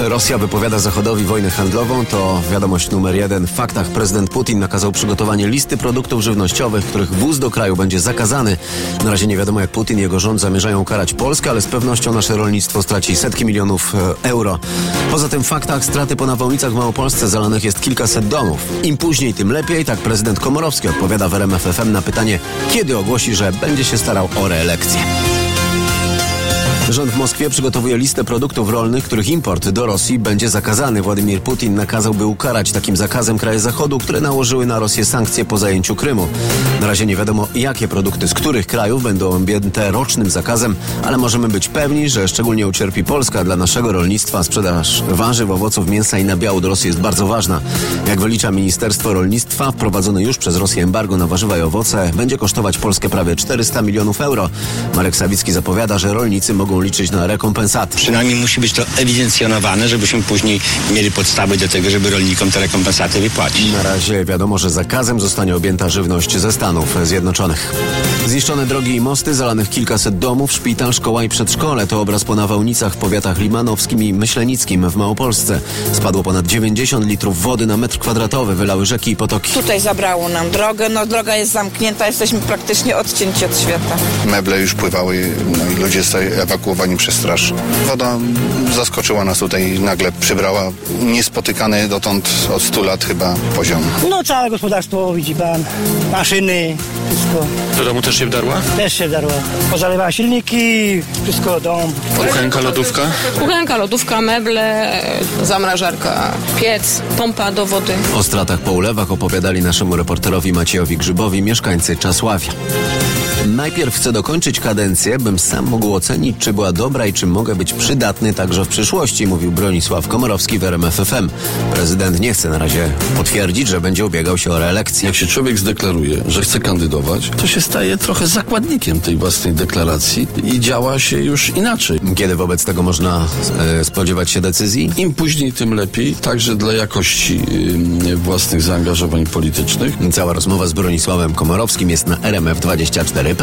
Rosja wypowiada Zachodowi wojnę handlową. To wiadomość numer 1. W faktach prezydent Putin nakazał przygotowanie listy produktów żywnościowych, których wwóz do kraju będzie zakazany. Na razie nie wiadomo, jak Putin i jego rząd zamierzają karać Polskę, ale z pewnością nasze rolnictwo straci setki milionów euro. Poza tym w faktach straty po nawałnicach w Małopolsce zalanych jest kilkaset domów. Im później, tym lepiej. Tak prezydent Komorowski odpowiada w RMF FM na pytanie, kiedy ogłosi, że będzie się starał o reelekcję. Rząd w Moskwie przygotowuje listę produktów rolnych, których import do Rosji będzie zakazany. Władimir Putin nakazał, by ukarać takim zakazem kraje Zachodu, które nałożyły na Rosję sankcje po zajęciu Krymu. Na razie nie wiadomo, jakie produkty z których krajów będą objęte rocznym zakazem, ale możemy być pewni, że szczególnie ucierpi Polska. Dla naszego rolnictwa sprzedaż warzyw, owoców, mięsa i nabiału do Rosji jest bardzo ważna. Jak wylicza Ministerstwo Rolnictwa, wprowadzone już przez Rosję embargo na warzywa i owoce będzie kosztować Polskę prawie 400 milionów euro. Marek Sawicki zapowiada, że rolnicy mogą liczyć na rekompensaty. Przynajmniej musi być to ewidencjonowane, żebyśmy później mieli podstawy do tego, żeby rolnikom te rekompensaty wypłacić. Na razie wiadomo, że zakazem zostanie objęta żywność ze Stanów Zjednoczonych. Zniszczone drogi i mosty, zalanych kilkaset domów, szpital, szkoła i przedszkole. To obraz po nawałnicach w powiatach limanowskim i myślenickim w Małopolsce. Spadło ponad 90 litrów wody na metr kwadratowy, wylały rzeki i potoki. Tutaj zabrało nam drogę, droga jest zamknięta, jesteśmy praktycznie odcięci od świata. Meble już pływały, i ludzie zostali ewakuowani przez straż. Woda zaskoczyła nas tutaj, nagle przybrała niespotykany dotąd od 100 lat chyba poziom. Całe gospodarstwo, widzi pan, maszyny, wszystko. Do domu też się wdarła? Też się wdarła. Pozalewała silniki, wszystko, dom. Kuchenka, lodówka? Kuchenka, lodówka, meble, zamrażarka, piec, pompa do wody. O stratach po ulewach opowiadali naszemu reporterowi Maciejowi Grzybowi mieszkańcy Czasławia. Najpierw chcę dokończyć kadencję, bym sam mógł ocenić, czy była dobra i czy mogę być przydatny także w przyszłości, mówił Bronisław Komorowski w RMF FM. Prezydent nie chce na razie potwierdzić, że będzie ubiegał się o reelekcję. Jak się człowiek zdeklaruje, że chce kandydować, to się staje trochę zakładnikiem tej własnej deklaracji i działa się już inaczej. Kiedy wobec tego można spodziewać się decyzji? Im później, tym lepiej, także dla jakości własnych zaangażowań politycznych. Cała rozmowa z Bronisławem Komorowskim jest na RMF24.pl.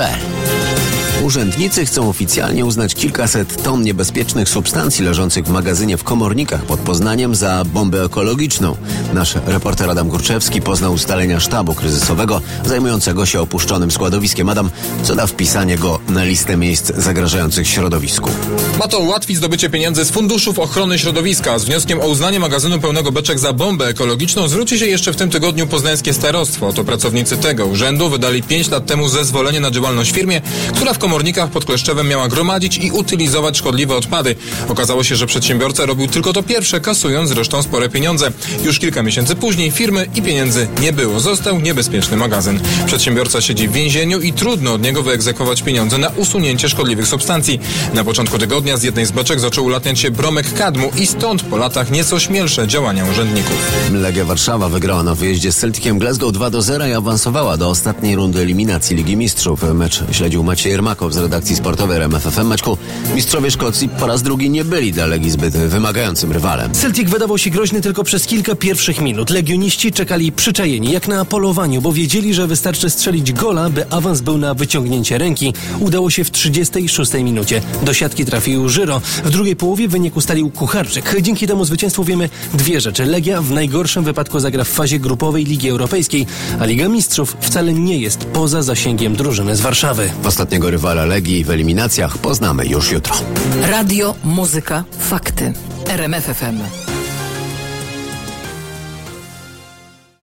Urzędnicy chcą oficjalnie uznać kilkaset ton niebezpiecznych substancji leżących w magazynie w Komornikach pod Poznaniem za bombę ekologiczną. Nasz reporter Adam Górczewski poznał ustalenia sztabu kryzysowego zajmującego się opuszczonym składowiskiem. Adam, co da wpisanie go na listę miejsc zagrażających środowisku? Ma to ułatwić zdobycie pieniędzy z funduszów ochrony środowiska. Z wnioskiem o uznanie magazynu pełnego beczek za bombę ekologiczną zwróci się jeszcze w tym tygodniu poznańskie starostwo. To pracownicy tego urzędu wydali 5 lat temu zezwolenie na działalność firmie, która w Komornikach pod Kleszczewem miała gromadzić i utylizować szkodliwe odpady. Okazało się, że przedsiębiorca robił tylko to pierwsze, kasując zresztą spore pieniądze. Już kilka miesięcy później firmy i pieniędzy nie było. Został niebezpieczny magazyn. Przedsiębiorca siedzi w więzieniu i trudno od niego wyegzekwować pieniądze na usunięcie szkodliwych substancji. Na początku tygodnia z jednej z beczek zaczął ulatniać się bromek kadmu i stąd po latach nieco śmielsze działania urzędników. Legia Warszawa wygrała na wyjeździe z Celticiem Glasgow 2-0 i awansowała do ostatniej rundy eliminacji Ligi Mistrzów. Mecz śledził Maciej Jermakow z redakcji sportowej RMF FM. Maćku, mistrzowie Szkocji po raz drugi nie byli dla Legii zbyt wymagającym rywalem. Celtic wydawał się groźny tylko przez kilka pierwszych minut. Legioniści czekali przyczajeni, jak na polowaniu, bo wiedzieli, że wystarczy strzelić gola, by awans był na wyciągnięcie ręki. Udało się w 36 minucie. Do siatki trafił Żyro. W drugiej połowie wynik ustalił Kucharczyk. Dzięki temu zwycięstwu wiemy dwie rzeczy. Legia w najgorszym wypadku zagra w fazie grupowej Ligi Europejskiej, a Liga Mistrzów wcale nie jest poza zasięgiem drużyny z Warszawy. Ostatniego rywala Legii w eliminacjach poznamy już jutro. Radio, muzyka, fakty. RMF FM.